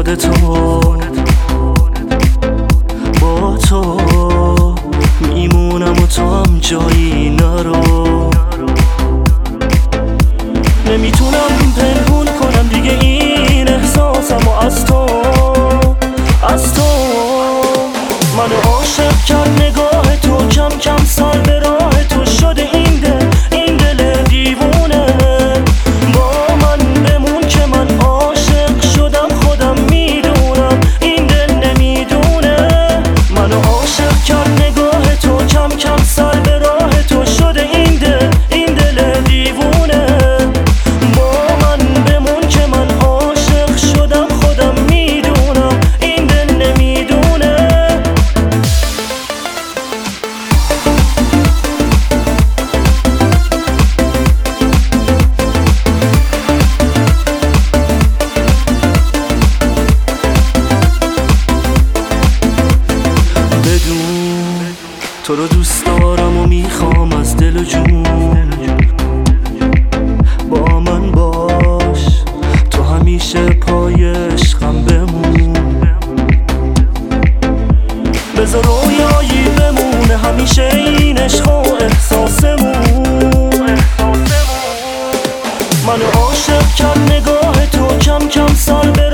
تو با تو میمونم و تو هم جایی نرو. نمیتونم پنهون کنم دیگه این احساسم و از تو منو عاشق کرد نگاه تو، کم کم سر به راه تو شده این دل دیوونه. با من بمون که من عاشق شدم، خودم میدونم این دل نمیدونه. منو عاشق کرد نگاه تو، کم کم سر به راه تو شده این دل دیوونه. با من بمون که من عاشق شدم، خودم میدونم این دل نمیدونه. بدون تو رو دوست دارم و میخوام از دل و جون. با من باش تو همیشه پای عشقم بمون. بذار رویایی بمونه همیشه این عشق و احساسمون. منو عاشق کرد نگاه تو، کم کم سر به